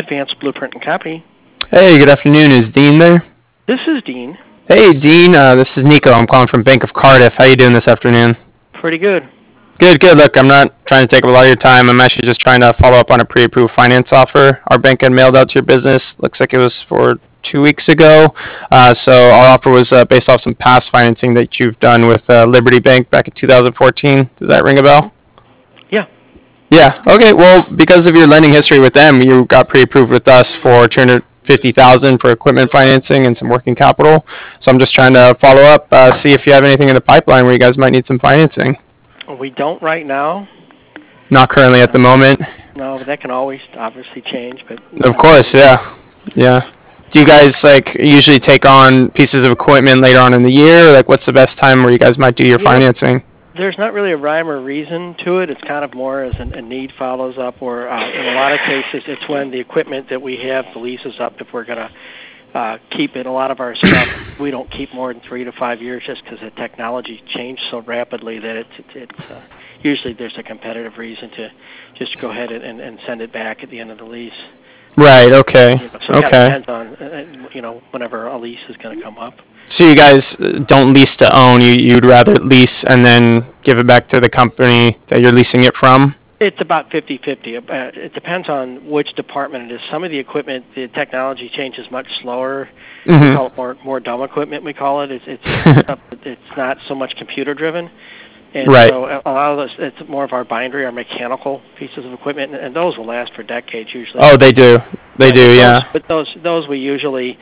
Advanced Blueprint and Copy. Hey, good afternoon. Is Dean there? This is Dean. Hey, Dean. This is Nico. I'm calling from Bank of Cardiff. How you doing this afternoon? Pretty good. Good, good. Look, I'm not trying to take up a lot of your time. I'm actually just trying to follow up on a pre-approved finance offer our bank had mailed out to your business. Looks like it was for 2 weeks ago. So our offer was based off some past financing that you've done with Liberty Bank back in 2014. Does that ring a bell? Yeah. Yeah. Okay. Well, because of your lending history with them, you got pre-approved with us for 250,000 for equipment financing and some working capital. So I'm just trying to follow up, see if you have anything in the pipeline where you guys might need some financing. We don't right now. Not currently at the moment. No, but that can always obviously change. But Of course, yeah, yeah. Do you guys like usually take on pieces of equipment later on in the year? Like, what's the best time where you guys might do your financing? There's not really a rhyme or reason to it. It's kind of more as a need follows up, or in a lot of cases, it's when the equipment that we have, the lease is up. If we're going to keep it, a lot of our stuff we don't keep more than 3 to 5 years, just because the technology changed so rapidly that it's usually there's a competitive reason to just go ahead and send it back at the end of the lease. Right. Okay. So it kind of depends on whenever a lease is going to come up. So you guys don't lease to own. You'd rather lease and then give it back to the company that you're leasing it from? It's about 50-50. It depends on which department it is. Some of the equipment, the technology changes much slower. Mm-hmm. We call it more dumb equipment, we call it. It's not so much computer-driven. And right. So a lot of those, it's more of our bindery, our mechanical pieces of equipment, and those will last for decades usually. Oh, they do. They do, yeah. But those we usually,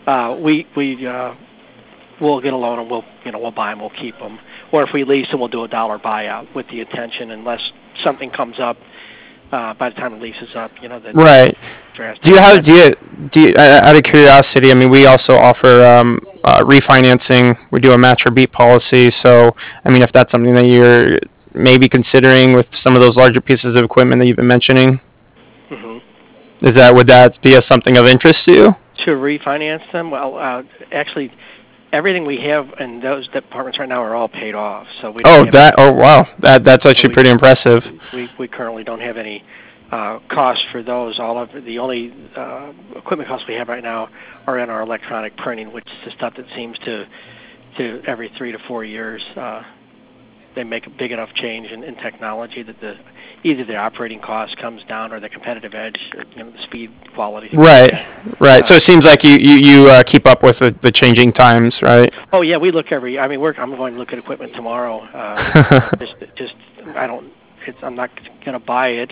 we'll get a loan and we'll buy them, we'll keep them. Or if we lease them, we'll do a dollar buyout with the intention, unless something comes up by the time the lease is up, that right. Do you out of curiosity? I mean, we also offer refinancing. We do a match or beat policy. So, I mean, if that's something that you're maybe considering with some of those larger pieces of equipment that you've been mentioning, would that be something of interest to you? To refinance them? Well, actually, everything we have in those departments right now are all paid off. So we. Wow, that's actually pretty impressive. We currently don't have any costs for those. All of the only equipment costs we have right now are in our electronic printing, which is the stuff that seems to every 3 to 4 years they make a big enough change in technology that either the operating cost comes down or the competitive edge, the speed, quality. Right. So it seems like you keep up with the changing times, right? Oh yeah, we look I'm going to look at equipment tomorrow. I'm not going to buy it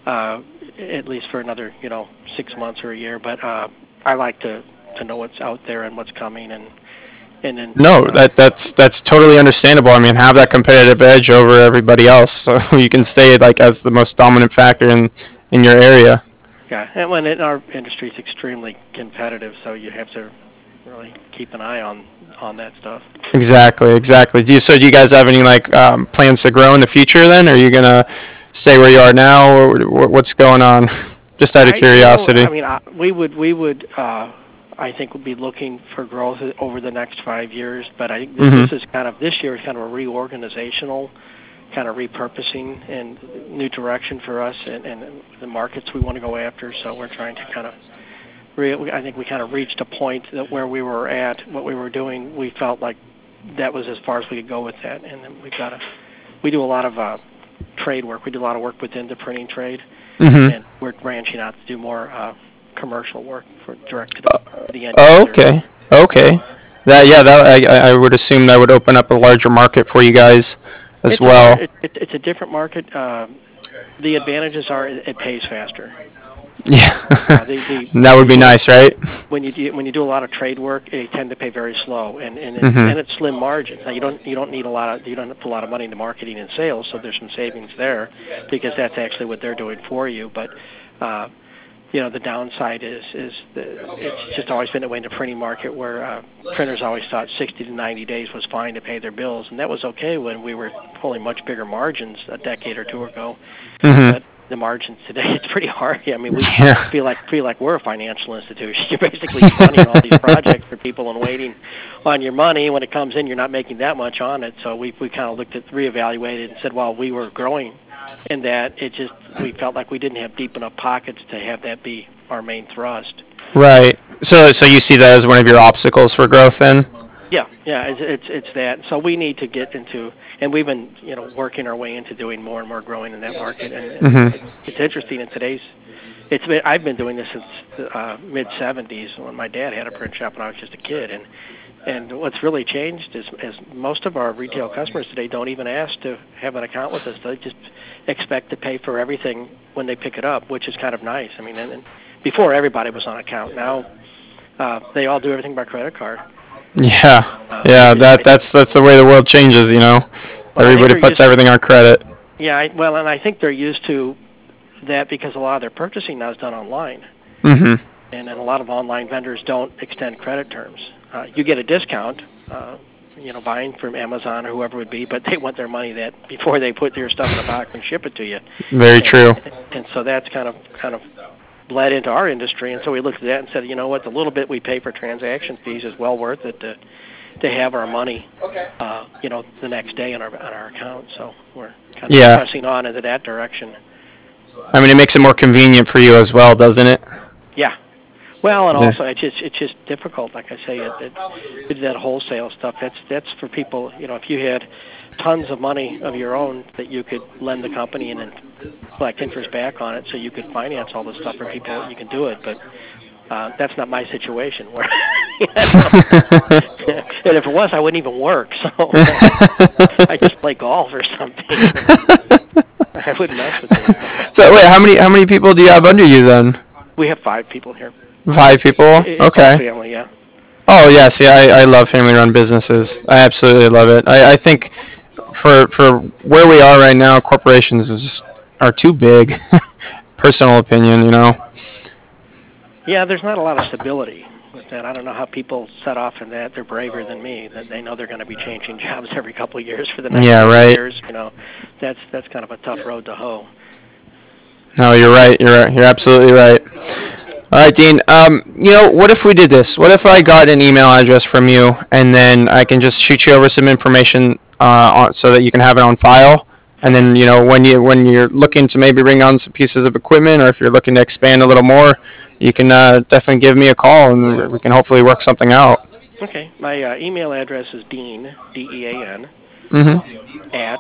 at least for another 6 months or a year. But I like to know what's out there and what's coming and then. No, that's totally understandable. I mean, have that competitive edge over everybody else, so you can stay as the most dominant factor in your area. Yeah, and when in our industry it's extremely competitive, so you have to really keep an eye on that stuff. Exactly. Do you guys have any plans to grow in the future? Then, are you gonna stay where you are now, or what's going on? Just out of curiosity. We would. I think we'll be looking for growth over the next 5 years, but I think this year is kind of a reorganizational, kind of repurposing and new direction for us and the markets we want to go after. So we're trying to kind of, I think we kind of reached a point that where we were at, what we were doing, we felt like that was as far as we could go with that. And then we do a lot of trade work. We do a lot of work within the printing trade, and we're branching out to do more commercial work for direct to the end user. Okay. I would assume that would open up a larger market for you guys as well. It's a different market. The advantages are it pays faster. Yeah, that would be nice, right? When you do a lot of trade work, they tend to pay very slow, and it's slim margins. Now you don't put a lot of money into marketing and sales, so there's some savings there because that's actually what they're doing for you. But the downside is it's just always been that way in the printing market where printers always thought 60 to 90 days was fine to pay their bills, and that was okay when we were pulling much bigger margins a decade or two ago. But the margins today, it's pretty hard. I mean, we feel like we're a financial institution. You're basically funding all these projects for people and waiting on your money. When it comes in, you're not making that much on it. So we kind of reevaluated and said, well, we were growing in that we felt like we didn't have deep enough pockets to have that be our main thrust. Right. So you see that as one of your obstacles for growth, then? Yeah, it's that. So we need to get into, and we've been working our way into doing more and more growing in that market. And it's interesting in today's. I've been doing this since the mid '70s when my dad had a print shop when I was just a kid, and what's really changed is most of our retail customers today don't even ask to have an account with us. They just expect to pay for everything when they pick it up, which is kind of nice. I mean, and before everybody was on account. Now they all do everything by credit card. Yeah. That's the way the world changes. Everybody puts everything on credit. Yeah. And I think they're used to that because a lot of their purchasing now is done online. Mm-hmm. And then a lot of online vendors don't extend credit terms. You get a discount, buying from Amazon or whoever it would be, but they want their money that before they put your stuff in the box and ship it to you. Very true. And so that's kind of bled into our industry. And so we looked at that and said, you know what, the little bit we pay for transaction fees is well worth it to have our money, the next day on our account. So we're kind of pressing on into that direction. I mean, it makes it more convenient for you as well, doesn't it? Yeah. Well, and also it's just difficult. Like I say, with that wholesale stuff, that's for people. If you had tons of money of your own that you could lend the company and then collect interest back on it, so you could finance all this stuff for people, you can do it. But that's not my situation. Where and if it was, I wouldn't even work. So I just play golf or something. I wouldn't mess with it. So wait, how many people do you have under you then? We have 5 people here. 5 people? Okay. Family, yeah. Oh yes, yeah. I love family-run businesses. I absolutely love it. I think for where we are right now, corporations are too big. Personal opinion, Yeah, there's not a lot of stability with that. I don't know how people set off in that. They're braver than me. That they know they're going to be changing jobs every couple of years for the next years. That's kind of a tough road to hoe. No, you're right. You're absolutely right. All right, Dean. What if we did this? What if I got an email address from you, and then I can just shoot you over some information so that you can have it on file, and then when you're looking to maybe bring on some pieces of equipment, or if you're looking to expand a little more, you can definitely give me a call, and we can hopefully work something out. Okay. My email address is Dean, DEAN, at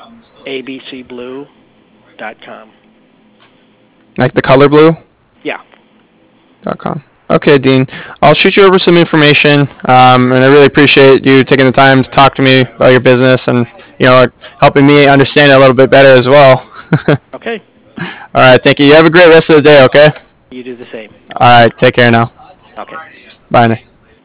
abcblue.com. Like the color blue? Yeah. .com. Okay, Dean. I'll shoot you over some information, and I really appreciate you taking the time to talk to me about your business and helping me understand it a little bit better as well. Okay. All right, thank you. You have a great rest of the day, okay? You do the same. All right, take care now. Okay. Bye now.